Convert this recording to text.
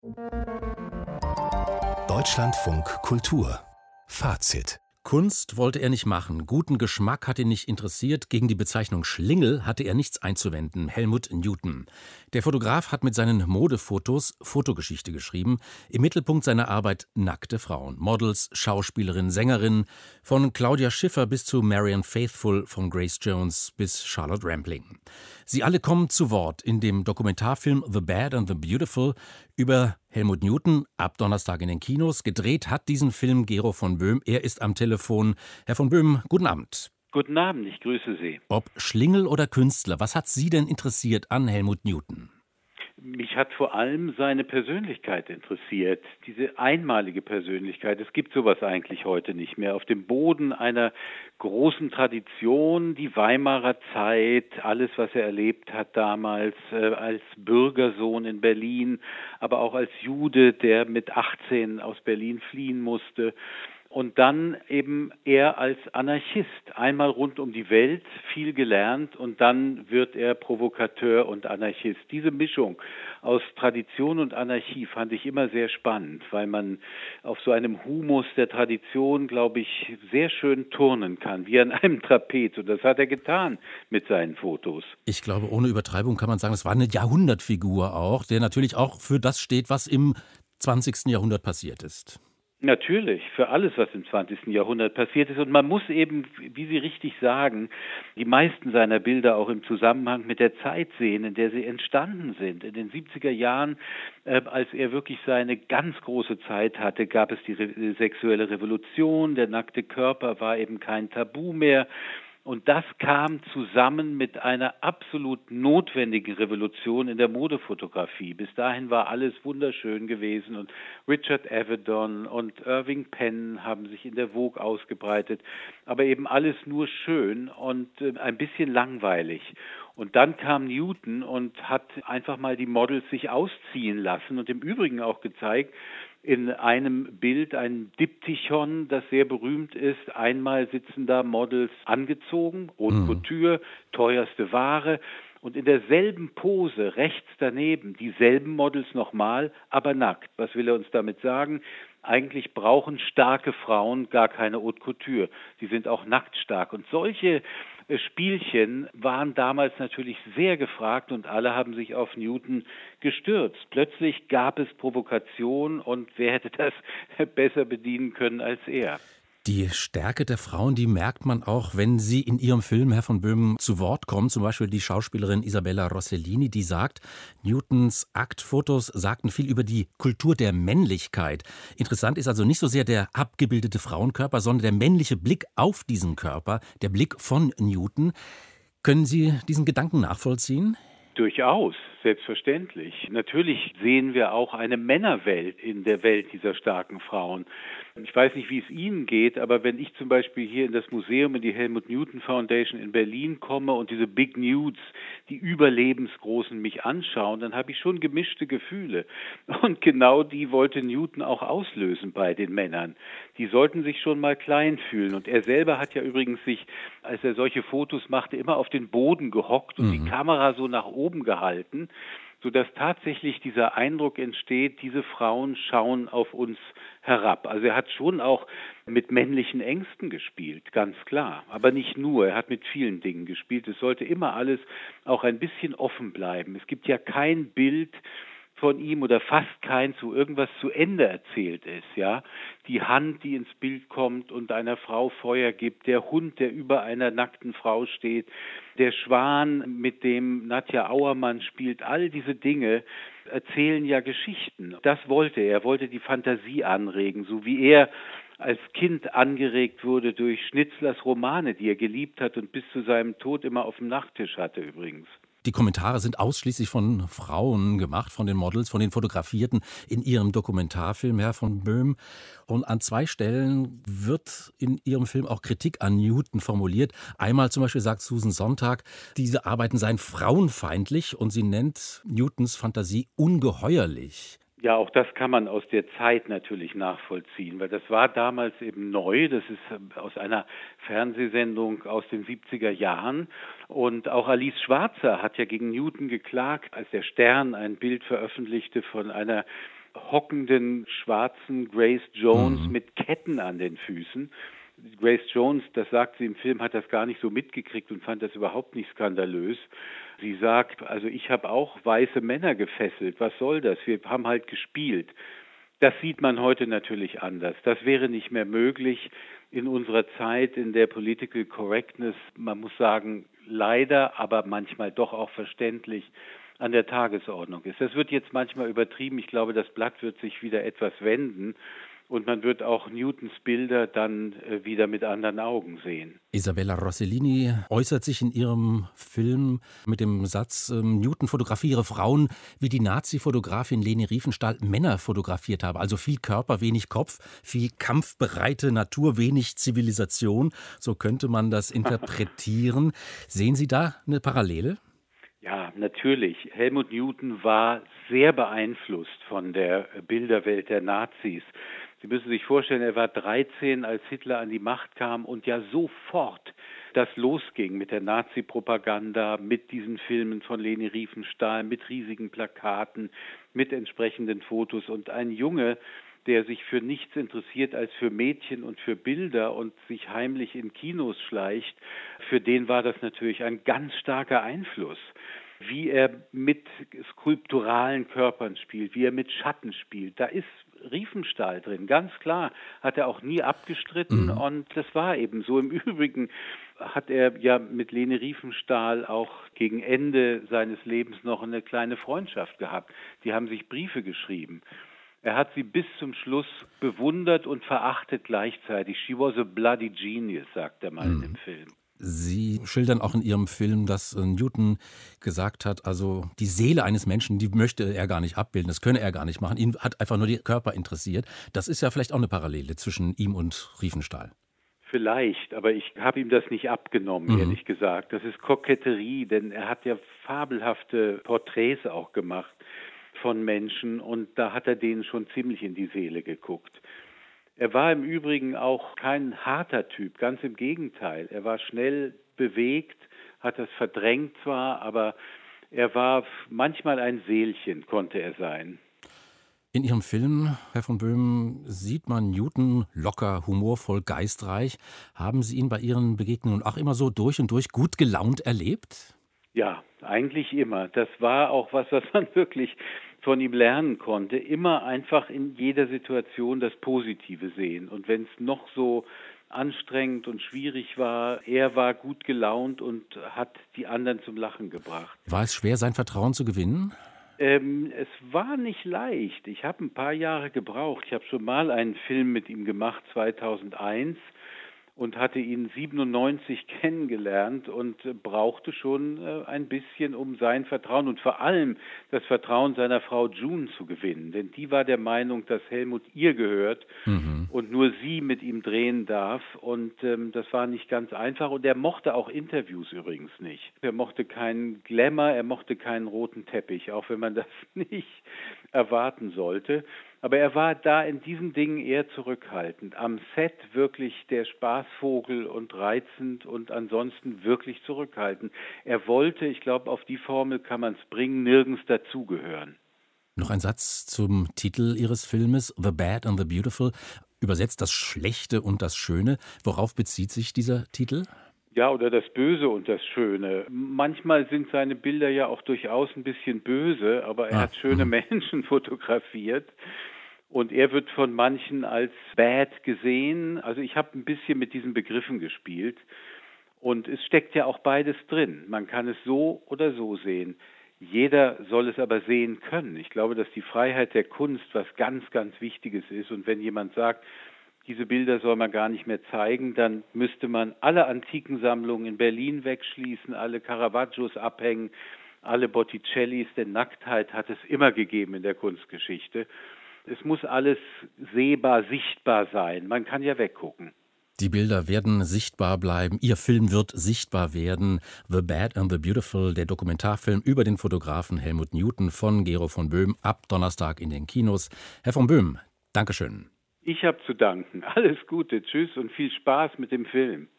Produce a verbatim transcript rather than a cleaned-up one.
Deutschlandfunk Kultur Fazit. Kunst wollte er nicht machen, guten Geschmack hat ihn nicht interessiert, gegen die Bezeichnung Schlingel hatte er nichts einzuwenden, Helmut Newton. Der Fotograf hat mit seinen Modefotos Fotogeschichte geschrieben, im Mittelpunkt seiner Arbeit nackte Frauen, Models, Schauspielerinnen, Sängerinnen, von Claudia Schiffer bis zu Marianne Faithfull, von Grace Jones bis Charlotte Rampling. Sie alle kommen zu Wort in dem Dokumentarfilm The Bad and the Beautiful über Helmut Newton, ab Donnerstag in den Kinos. Gedreht hat diesen Film Gero von Böhm. Er ist am Telefon. Herr von Böhm, guten Abend. Guten Abend, ich grüße Sie. Ob Schlingel oder Künstler, was hat Sie denn interessiert an Helmut Newton? Mich hat vor allem seine Persönlichkeit interessiert, diese einmalige Persönlichkeit. Es gibt sowas eigentlich heute nicht mehr. Auf dem Boden einer großen Tradition, die Weimarer Zeit, alles, was er erlebt hat damals äh, als Bürgersohn in Berlin, aber auch als Jude, der mit achtzehn aus Berlin fliehen musste. Und dann eben er als Anarchist, einmal rund um die Welt, viel gelernt und dann wird er Provokateur und Anarchist. Diese Mischung aus Tradition und Anarchie fand ich immer sehr spannend, weil man auf so einem Humus der Tradition, glaube ich, sehr schön turnen kann, wie an einem Trapez. Und das hat er getan mit seinen Fotos. Ich glaube, ohne Übertreibung kann man sagen, es war eine Jahrhundertfigur auch, der natürlich auch für das steht, was im zwanzigsten Jahrhundert passiert ist. Natürlich, für alles, was im zwanzigsten Jahrhundert passiert ist. Und man muss eben, wie Sie richtig sagen, die meisten seiner Bilder auch im Zusammenhang mit der Zeit sehen, in der sie entstanden sind. In den siebziger Jahren, äh, als er wirklich seine ganz große Zeit hatte, gab es die Re- sexuelle Revolution, der nackte Körper war eben kein Tabu mehr. Und das kam zusammen mit einer absolut notwendigen Revolution in der Modefotografie. Bis dahin war alles wunderschön gewesen und Richard Avedon und Irving Penn haben sich in der Vogue ausgebreitet, aber eben alles nur schön und äh, ein bisschen langweilig. Und dann kam Newton und hat einfach mal die Models sich ausziehen lassen und im Übrigen auch gezeigt, in einem Bild ein Diptychon, das sehr berühmt ist. Einmal sitzen da Models angezogen, Haute Mhm. Couture, teuerste Ware. Und in derselben Pose, rechts daneben, dieselben Models nochmal, aber nackt. Was will er uns damit sagen? Eigentlich brauchen starke Frauen gar keine Haute Couture. Sie sind auch nackt stark. Und solche äh, Spielchen waren damals natürlich sehr gefragt und alle haben sich auf Newton gestürzt. Plötzlich gab es Provokation und wer hätte das besser bedienen können als er? Die Stärke der Frauen, die merkt man auch, wenn sie in ihrem Film, Herr von Böhm, zu Wort kommen. Zum Beispiel die Schauspielerin Isabella Rossellini, die sagt, Newtons Aktfotos sagten viel über die Kultur der Männlichkeit. Interessant ist also nicht so sehr der abgebildete Frauenkörper, sondern der männliche Blick auf diesen Körper, der Blick von Newton. Können Sie diesen Gedanken nachvollziehen? Durchaus, selbstverständlich. Natürlich sehen wir auch eine Männerwelt in der Welt dieser starken Frauen. Ich weiß nicht, wie es Ihnen geht, aber wenn ich zum Beispiel hier in das Museum, in die Helmut Newton Foundation in Berlin komme und diese Big Nudes, die Überlebensgroßen mich anschauen, dann habe ich schon gemischte Gefühle. Und genau die wollte Newton auch auslösen bei den Männern. Die sollten sich schon mal klein fühlen. Und er selber hat ja übrigens sich, als er solche Fotos machte, immer auf den Boden gehockt und mhm. die Kamera so nach oben gehalten, sodass tatsächlich dieser Eindruck entsteht, diese Frauen schauen auf uns herab. Also er hat schon auch mit männlichen Ängsten gespielt, ganz klar. Aber nicht nur, er hat mit vielen Dingen gespielt. Es sollte immer alles auch ein bisschen offen bleiben. Es gibt ja kein Bild von ihm oder fast keins, wo irgendwas zu Ende erzählt ist, ja. Die Hand, die ins Bild kommt und einer Frau Feuer gibt, der Hund, der über einer nackten Frau steht, der Schwan, mit dem Nadja Auermann spielt, all diese Dinge erzählen ja Geschichten. Das wollte er, er wollte die Fantasie anregen, so wie er als Kind angeregt wurde durch Schnitzlers Romane, die er geliebt hat und bis zu seinem Tod immer auf dem Nachttisch hatte übrigens. Die Kommentare sind ausschließlich von Frauen gemacht, von den Models, von den Fotografierten in ihrem Dokumentarfilm, Herr von Böhm. Und an zwei Stellen wird in ihrem Film auch Kritik an Newton formuliert. Einmal zum Beispiel sagt Susan Sontag, diese Arbeiten seien frauenfeindlich und sie nennt Newtons Fantasie ungeheuerlich. Ja, auch das kann man aus der Zeit natürlich nachvollziehen, weil das war damals eben neu. Das ist aus einer Fernsehsendung aus den siebziger Jahren. Und auch Alice Schwarzer hat ja gegen Newton geklagt, als der Stern ein Bild veröffentlichte von einer hockenden schwarzen Grace Jones Mhm. mit Ketten an den Füßen. Grace Jones, das sagt sie im Film, hat das gar nicht so mitgekriegt und fand das überhaupt nicht skandalös. Sie sagt, also ich habe auch weiße Männer gefesselt, was soll das? Wir haben halt gespielt. Das sieht man heute natürlich anders. Das wäre nicht mehr möglich in unserer Zeit, in der Political Correctness, man muss sagen, leider, aber manchmal doch auch verständlich, an der Tagesordnung ist. Das wird jetzt manchmal übertrieben. Ich glaube, das Blatt wird sich wieder etwas wenden. Und man wird auch Newtons Bilder dann äh, wieder mit anderen Augen sehen. Isabella Rossellini äußert sich in ihrem Film mit dem Satz, ähm, Newton fotografiere Frauen, wie die Nazi-Fotografin Leni Riefenstahl Männer fotografiert habe. Also viel Körper, wenig Kopf, viel kampfbereite Natur, wenig Zivilisation. So könnte man das interpretieren. Sehen Sie da eine Parallele? Ja, natürlich. Helmut Newton war sehr beeinflusst von der Bilderwelt der Nazis. Sie müssen sich vorstellen, er war dreizehn, als Hitler an die Macht kam und ja sofort das losging mit der Nazi-Propaganda, mit diesen Filmen von Leni Riefenstahl, mit riesigen Plakaten, mit entsprechenden Fotos. Und ein Junge, der sich für nichts interessiert als für Mädchen und für Bilder und sich heimlich in Kinos schleicht, für den war das natürlich ein ganz starker Einfluss. Wie er mit skulpturalen Körpern spielt, wie er mit Schatten spielt, da ist Riefenstahl drin, ganz klar, hat er auch nie abgestritten Mhm. und das war eben so. Im Übrigen hat er ja mit Leni Riefenstahl auch gegen Ende seines Lebens noch eine kleine Freundschaft gehabt. Die haben sich Briefe geschrieben. Er hat sie bis zum Schluss bewundert und verachtet gleichzeitig. She was a bloody genius, sagt er mal in dem Film. Sie schildern auch in Ihrem Film, dass äh, Newton gesagt hat, also die Seele eines Menschen, die möchte er gar nicht abbilden, das könne er gar nicht machen. Ihn hat einfach nur der Körper interessiert. Das ist ja vielleicht auch eine Parallele zwischen ihm und Riefenstahl. Vielleicht, aber ich habe ihm das nicht abgenommen, Mhm. ehrlich gesagt. Das ist Koketterie, denn er hat ja fabelhafte Porträts auch gemacht von Menschen und da hat er denen schon ziemlich in die Seele geguckt. Er war im Übrigen auch kein harter Typ, ganz im Gegenteil. Er war schnell bewegt, hat das verdrängt zwar, aber er war manchmal ein Seelchen, konnte er sein. In Ihrem Film, Herr von Böhm, sieht man Newton locker, humorvoll, geistreich. Haben Sie ihn bei Ihren Begegnungen auch immer so durch und durch gut gelaunt erlebt? Ja, eigentlich immer. Das war auch was, was man wirklich von ihm lernen konnte. Immer einfach in jeder Situation das Positive sehen. Und wenn es noch so anstrengend und schwierig war, er war gut gelaunt und hat die anderen zum Lachen gebracht. War es schwer, sein Vertrauen zu gewinnen? Ähm, es war nicht leicht. Ich habe ein paar Jahre gebraucht. Ich habe schon mal einen Film mit ihm gemacht, zweitausendeins. Und hatte ihn siebenundneunzig kennengelernt und äh, brauchte schon äh, ein bisschen, um sein Vertrauen und vor allem das Vertrauen seiner Frau June zu gewinnen. Denn die war der Meinung, dass Helmut ihr gehört Mhm. und nur sie mit ihm drehen darf. Und ähm, das war nicht ganz einfach. Und er mochte auch Interviews übrigens nicht. Er mochte keinen Glamour, er mochte keinen roten Teppich, auch wenn man das nicht erwarten sollte. Aber er war da in diesen Dingen eher zurückhaltend. Am Set wirklich der Spaßvogel und reizend und ansonsten wirklich zurückhaltend. Er wollte, ich glaube, auf die Formel kann man es bringen, nirgends dazugehören. Noch ein Satz zum Titel Ihres Filmes, The Bad and the Beautiful, übersetzt das Schlechte und das Schöne. Worauf bezieht sich dieser Titel? Ja, oder das Böse und das Schöne. Manchmal sind seine Bilder ja auch durchaus ein bisschen böse, aber er Ah, hat schöne mhm. Menschen fotografiert. Und er wird von manchen als bad gesehen. Also ich habe ein bisschen mit diesen Begriffen gespielt. Und es steckt ja auch beides drin. Man kann es so oder so sehen. Jeder soll es aber sehen können. Ich glaube, dass die Freiheit der Kunst was ganz, ganz Wichtiges ist. Und wenn jemand sagt, diese Bilder soll man gar nicht mehr zeigen, dann müsste man alle Antikensammlungen in Berlin wegschließen, alle Caravaggios abhängen, alle Botticellis, denn Nacktheit hat es immer gegeben in der Kunstgeschichte. Es muss alles sehbar, sichtbar sein. Man kann ja weggucken. Die Bilder werden sichtbar bleiben. Ihr Film wird sichtbar werden. The Bad and the Beautiful, der Dokumentarfilm über den Fotografen Helmut Newton von Gero von Böhm, ab Donnerstag in den Kinos. Herr von Böhm, Dankeschön. Ich habe zu danken. Alles Gute, tschüss und viel Spaß mit dem Film.